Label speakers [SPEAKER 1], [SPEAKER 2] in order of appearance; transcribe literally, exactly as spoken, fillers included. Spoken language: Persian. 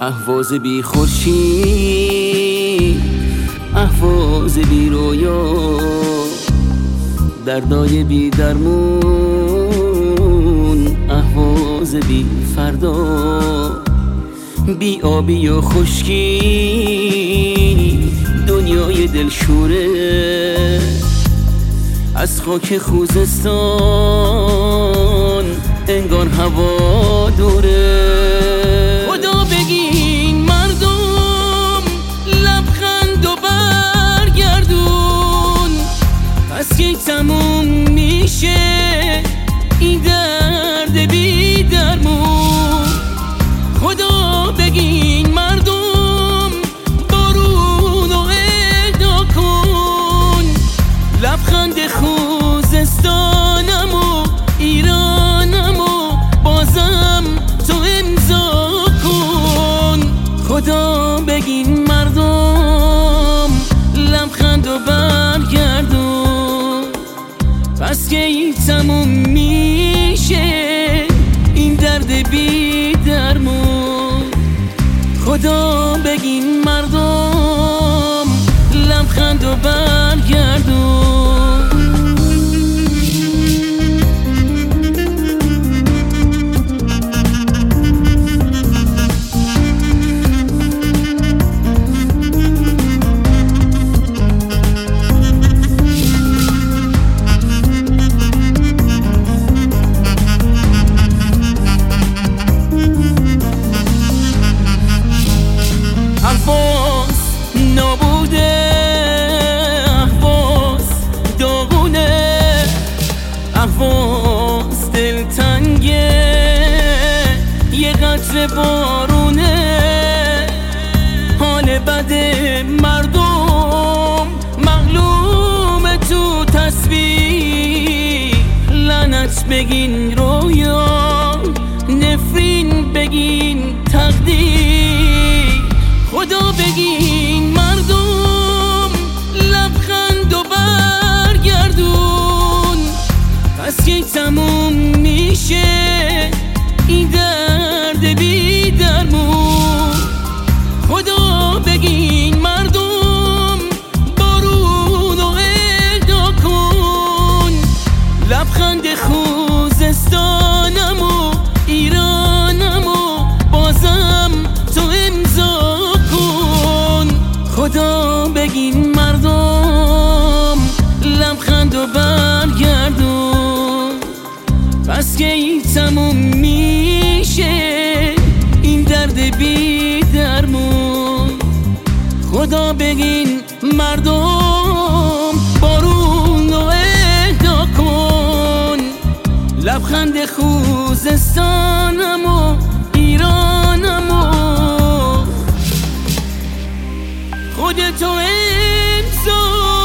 [SPEAKER 1] اهواز بی خورشید، اهواز بی رویا، دردای بی درمون، اهواز بی فردا، بی آبی و خشکی، دنیای دلشوره از خاک خوزستان انگار هوا دوره. خدا بگین مردم لبخند و برگردون، پس کی تموم میشه این درد بی درمون. خدا بگین مردم بارون و اهدا کن، لبخند خوزستانم و ایرانم و بازم تو امضا کن. خدا بگین مردم لبخند و برگردون، پس کی تموم میشه این درد بی درمون. خدا بگین مردم لبخند و برگردون. اهواز نابوده، اهواز داغونه، اهواز دلتنگه، یه قطره بارونه. حال بد مردم معلومه تو تسبیح، لعنت بگین رویا، نفرین بگین تقدیر. خدا بگین مردم لبخند و برگردون، پس کی تموم میشه این درد بی درمون. خدا بگین مردم بارون و اهدا کن، لبخند خوزستانم و ایرانم و بازم تو امضا کن. خدا بگین مردم لبخند و برگردون، پس کی تموم میشه این درد بی درمون. خدا بگین مردم بارون و اهدا کن، لبخند خوزستانم و ایرانم و خودتو امضا